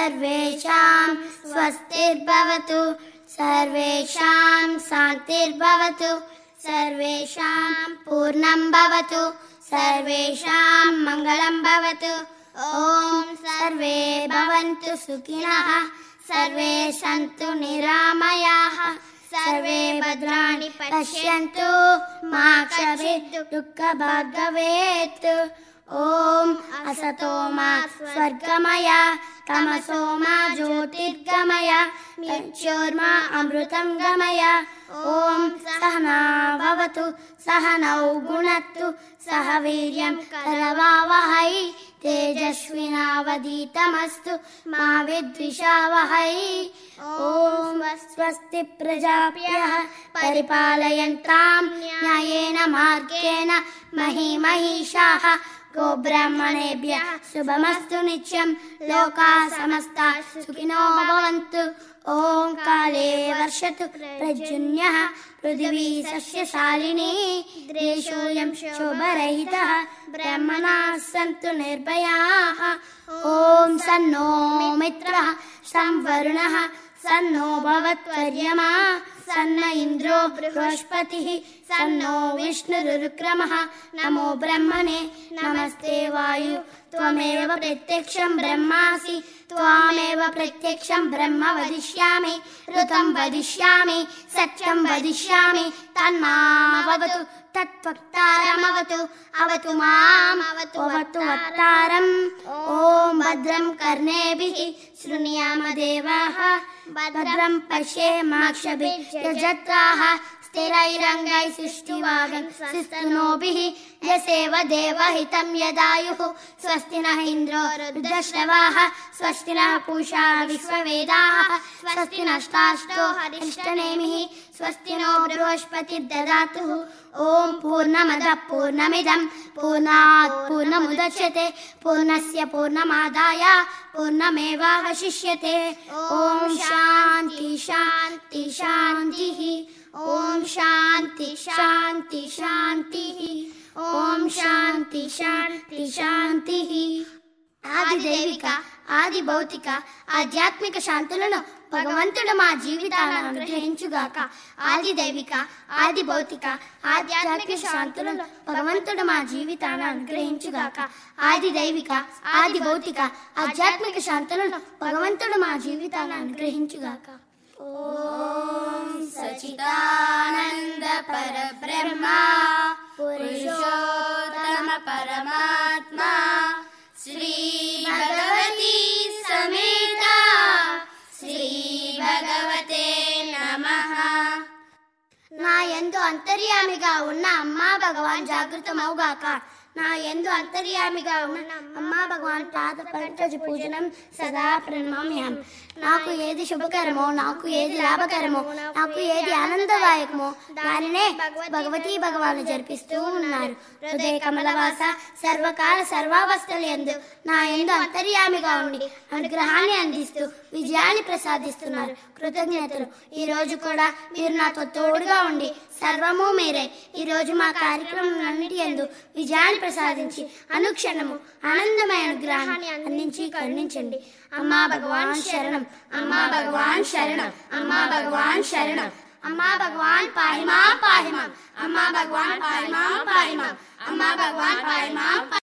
सर्वेषां स्वस्तिर्भवतु, सर्वेषां शान्तिर्भवतु, सर्वेषां पूर्णं भवतु, सर्वेषां मङ्गलं भवतु। ॐ सर्वे भवन्तु सुखिनः, सर्वे सन्तु निरामयाः, सर्वे भद्राणि पश्यन्तु, मा कश्चित् दुःखभाग् भवेत्। ॐ असतो मा स्वर्गमय, तमसो मा ज्योतिर्गमय, मृत्योर्मा अमृतं गमय। ॐ सहना भवतु, सहनौ भुनक्तु, सह वीर्यं करवावहै, तेजस्विनावधीतमस्तु मा विद्विषावहै। ॐ स्वस्ति प्रजाभ्यः परिपालयन्तां न्यायेन मार्गेण महीं महिषाः, गोब्राह्मणेभ्यः शुभमस्तु नित्यं, लोकाः समस्ताः सुखिनो भवन्तु। ॐ काले वर्षतु पर्जन्यः, पृथिवी सस्यशालिनी, देशोऽयं शोभरहितः, ब्राह्मणाः सन्तु निर्भयाः। ॐ सन्नो मित्रः सं वरुणः, सन्नो भवत्वर्यमा, सन्न इन्द्रो बृहस्पतिः, सन्नो विष्णुरुक्रमः। नमो ब्रह्मणे नमस्ते वायु, त्वमेव प्रत्यक्षं ब्रह्मासि, त्वामेव प्रत्यक्षं ब्रह्म वदिष्यामि, ऋतं वदिष्यामि, सत्यं वदिष्यामि, तन्मामवतु, तत्वक्तारमवतु, अवतु माम्, अवतु वक्तारम्। ॐ भद्रं कर्णेभिः शृणुयाम देवाः, भद्रं पश्येमाक्षभिर्यजत्राः, स्थिरैरङ्गैः सुष्ठुवागंस्तनूभिः, यसेव देवहितं यदायुः। स्वस्ति नः इन्द्रो वृद्धश्रवाः, स्वस्ति नः पूषा विश्ववेदाः, स्वस्ति नष्टाश्रो हरिष्ठनेमिः, स्वस्ति नो बृहस्पतिर्दधातु। ॐ पूर्णमदः पूर्णमिदं पूर्णात् पूर्णमुदच्यते, पूर्णस्य पूर्णमादाय पूर्णमेवावशिष्यते। ॐ शान्ति शान्ति शान्तिः, ॐ शान्ति शान्ति शान्तिः, ॐ शान्ति शान्ति शान्तिः। ఆదిదైవిక, ఆది భౌతిక, ఆధ్యాత్మిక శాంతులను భగవంతుడు మా జీవితాలను అనుగ్రహించుగాక. ఆదిదైవిక, ఆది భౌతిక, ఆధ్యాత్మిక శాంతులను భగవంతుడు మా జీవితాలను అనుగ్రహించుగాక. ఆదిదైవిక, ఆది భౌతిక, ఆధ్యాత్మిక శాంతులను భగవంతుడు మా జీవితాలను అనుగ్రహించుగాక. ఓం సచిదానంద పరబ్రహ్మ పురుషోత్తమ పరమాత్మా శ్రీ భగవతి సమేత శ్రీ భగవతే నమః. నా యందు అంతర్యామిగా ఉన్న అమ్మా భగవాన్ జాగృతమవుగాక. నా యందు అంతర్యామిగా ఉన్న అమ్మా భగవాన్ పాద పంకజ పూజనం సదా ప్రణమామ్యహం. నాకు ఏది శుభకరమో, నాకు ఏది లాభకరమో, నాకు ఏది ఆనందదాయకమో దానినే భగవతీ భగవాను జరిపిస్తూ ఉన్నారు. హృదయ కమలవాస సర్వకాల సర్వావస్థలు యందు నా యందు అంతర్యామిగా ఉండి అనుగ్రహాన్ని అందిస్తూ విజయాన్ని ప్రసాదిస్తున్నారు. కృతజ్ఞతలు. ఈ రోజు కూడా మీరు నాతో తోడుగా ఉండి సర్వము మీరే ఈ రోజు మా కార్యక్రమాలన్నిటి యందు విజయాన్ని ప్రసాదించి అనుక్షణము ఆనందమైన అనుగ్రహాన్ని అందించి కరుణించండి. అమ్మా భగవాన్ శరణం, అమ్మా భగవాన్ శరణం, అమ్మా భగవాన్ శరణం. అమ్మా భగవాన్ పాహిమా పాహిమా, అమ్మా భగవాన్ పాహిమా పాహిమా, అమ్మా భగవాన్ పాహిమా.